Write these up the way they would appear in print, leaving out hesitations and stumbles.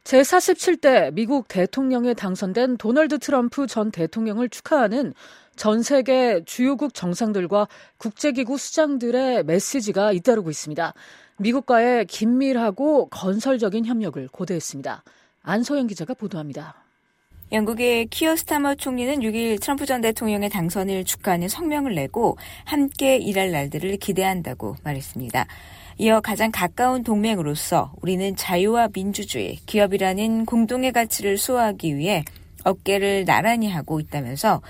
제47대 미국 대통령에 당선된 도널드 트럼프 전 대통령을 축하하는 전 세계 주요국 정상들과 국제기구 수장들의 메시지가 잇따르고 있습니다. 미국과의 긴밀하고 건설적인 협력을 고대했습니다. 안소영 기자가 보도합니다. 영국의 키어 스타머 총리는 6일 트럼프 전 대통령의 당선을 축하하는 성명을 내고 함께 일할 날들을 기대한다고 말했습니다. 이어 가장 가까운 동맹으로서 우리는 자유와 민주주의, 기업이라는 공동의 가치를 수호하기 위해 어깨를 나란히 하고 있다면서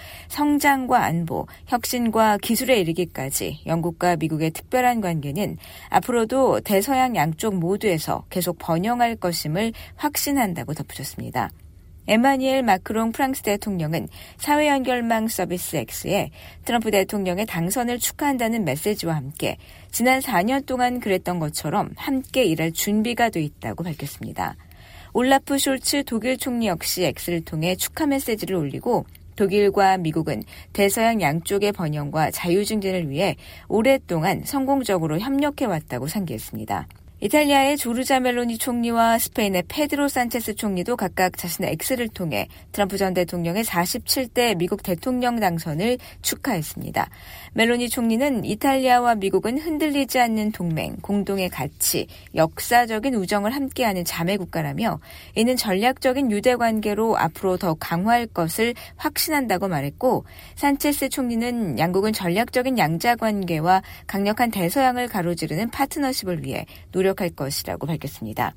성장과 안보, 혁신과 기술에 이르기까지 영국과 미국의 특별한 관계는 앞으로도 대서양 양쪽 모두에서 계속 번영할 것임을 확신한다고 덧붙였습니다. 에마뉘엘 마크롱 프랑스 대통령은 사회연결망 서비스 X에 트럼프 대통령의 당선을 축하한다는 메시지와 함께 지난 4년 동안 그랬던 것처럼 함께 일할 준비가 돼 있다고 밝혔습니다. 올라프 숄츠 독일 총리 역시 X를 통해 축하 메시지를 올리고 독일과 미국은 대서양 양쪽의 번영과 자유 증진을 위해 오랫동안 성공적으로 협력해왔다고 상기했습니다. 이탈리아의 조르자 멜로니 총리와 스페인의 페드로 산체스 총리도 각각 자신의 X를 통해 트럼프 전 대통령의 47대 미국 대통령 당선을 축하했습니다. 멜로니 총리는 이탈리아와 미국은 흔들리지 않는 동맹, 공동의 가치, 역사적인 우정을 함께하는 자매 국가라며 이는 전략적인 유대관계로 앞으로 더 강화할 것을 확신한다고 말했고, 산체스 총리는 양국은 전략적인 양자관계와 강력한 대서양을 가로지르는 파트너십을 위해 노력할 것이라고 밝혔습니다.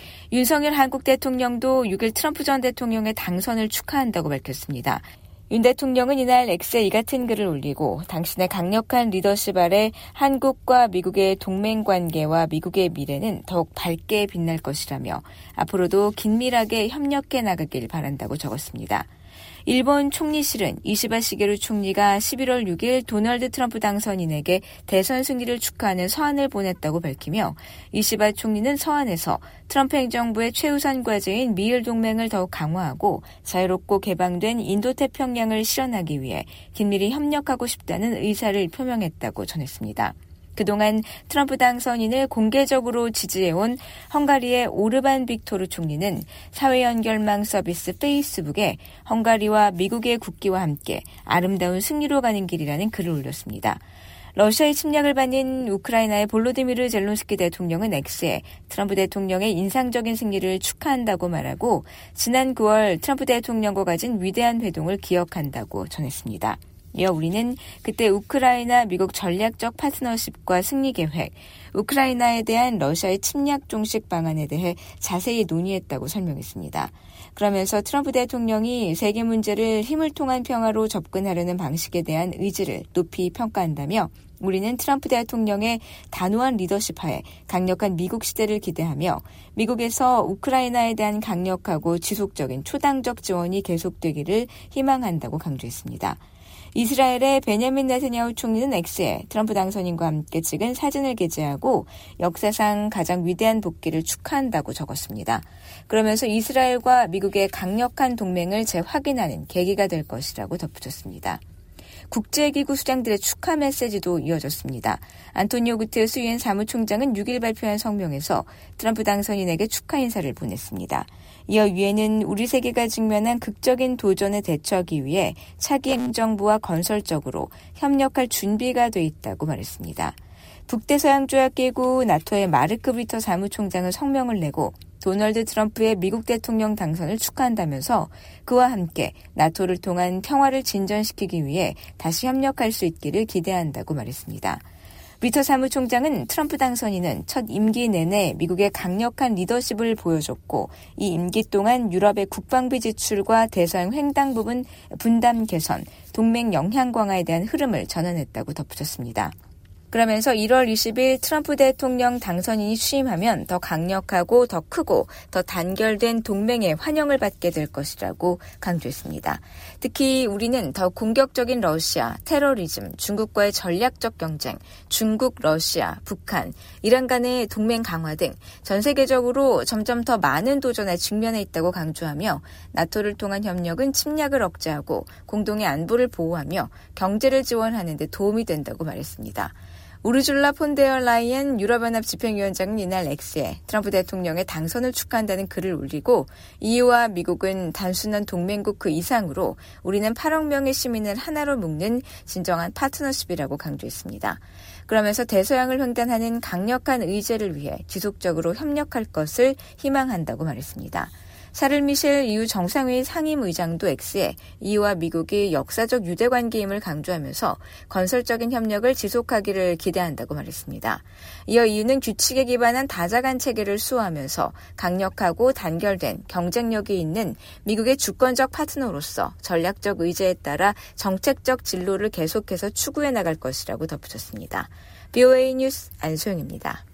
윤석열 한국 대통령도 6일 트럼프 전 대통령의 당선을 축하한다고 밝혔습니다. 윤 대통령은 이날 X에 이 같은 글을 올리고 당신의 강력한 리더십 아래 한국과 미국의 동맹관계와 미국의 미래는 더욱 밝게 빛날 것이라며 앞으로도 긴밀하게 협력해 나가길 바란다고 적었습니다. 일본 총리실은 이시바 시게루 총리가 11월 6일 도널드 트럼프 당선인에게 대선 승리를 축하하는 서한을 보냈다고 밝히며 이시바 총리는 서한에서 트럼프 행정부의 최우선 과제인 미일 동맹을 더욱 강화하고 자유롭고 개방된 인도태평양을 실현하기 위해 긴밀히 협력하고 싶다는 의사를 표명했다고 전했습니다. 그동안 트럼프 당선인을 공개적으로 지지해온 헝가리의 오르반 빅토르 총리는 사회연결망 서비스 페이스북에 헝가리와 미국의 국기와 함께 아름다운 승리로 가는 길이라는 글을 올렸습니다. 러시아의 침략을 받는 우크라이나의 볼로디미르 젤론스키 대통령은 X에 트럼프 대통령의 인상적인 승리를 축하한다고 말하고 지난 9월 트럼프 대통령과 가진 위대한 회동을 기억한다고 전했습니다. 이어 우리는 그때 우크라이나 미국 전략적 파트너십과 승리 계획, 우크라이나에 대한 러시아의 침략 종식 방안에 대해 자세히 논의했다고 설명했습니다. 그러면서 트럼프 대통령이 세계 문제를 힘을 통한 평화로 접근하려는 방식에 대한 의지를 높이 평가한다며 우리는 트럼프 대통령의 단호한 리더십 하에 강력한 미국 시대를 기대하며 미국에서 우크라이나에 대한 강력하고 지속적인 초당적 지원이 계속되기를 희망한다고 강조했습니다. 이스라엘의 베냐민 네타냐후 총리는 X에 트럼프 당선인과 함께 찍은 사진을 게재하고 역사상 가장 위대한 복귀를 축하한다고 적었습니다. 그러면서 이스라엘과 미국의 강력한 동맹을 재확인하는 계기가 될 것이라고 덧붙였습니다. 국제기구 수장들의 축하 메시지도 이어졌습니다. 안토니오 구테르스 유엔 사무총장은 6일 발표한 성명에서 트럼프 당선인에게 축하 인사를 보냈습니다. 이어 유엔은 우리 세계가 직면한 극적인 도전에 대처하기 위해 차기 행정부와 건설적으로 협력할 준비가 돼 있다고 말했습니다. 북대서양조약기구 나토의 마르크 리터 사무총장은 성명을 내고 도널드 트럼프의 미국 대통령 당선을 축하한다면서 그와 함께 나토를 통한 평화를 진전시키기 위해 다시 협력할 수 있기를 기대한다고 말했습니다. 리터 사무총장은 트럼프 당선인은 첫 임기 내내 미국의 강력한 리더십을 보여줬고 이 임기 동안 유럽의 국방비 지출과 대서양 횡단 부분 분담 개선, 동맹 영향 강화에 대한 흐름을 전환했다고 덧붙였습니다. 그러면서 1월 20일 트럼프 대통령 당선인이 취임하면 더 강력하고 더 크고 더 단결된 동맹의 환영을 받게 될 것이라고 강조했습니다. 특히 우리는 더 공격적인 러시아, 테러리즘, 중국과의 전략적 경쟁, 중국, 러시아, 북한, 이란 간의 동맹 강화 등 전 세계적으로 점점 더 많은 도전에 직면해 있다고 강조하며 나토를 통한 협력은 침략을 억제하고 공동의 안보를 보호하며 경제를 지원하는 데 도움이 된다고 말했습니다. 우르줄라 폰데어 라이엔 유럽연합 집행위원장은 이날 X에 트럼프 대통령의 당선을 축하한다는 글을 올리고 EU와 미국은 단순한 동맹국 그 이상으로 우리는 8억 명의 시민을 하나로 묶는 진정한 파트너십이라고 강조했습니다. 그러면서 대서양을 횡단하는 강력한 의제를 위해 지속적으로 협력할 것을 희망한다고 말했습니다. 샤를 미셸 EU 정상회의 상임의장도 X에 EU와 미국이 역사적 유대관계임을 강조하면서 건설적인 협력을 지속하기를 기대한다고 말했습니다. 이어 EU는 규칙에 기반한 다자간 체계를 수호하면서 강력하고 단결된 경쟁력이 있는 미국의 주권적 파트너로서 전략적 의제에 따라 정책적 진로를 계속해서 추구해 나갈 것이라고 덧붙였습니다. BOA 뉴스 안소영입니다.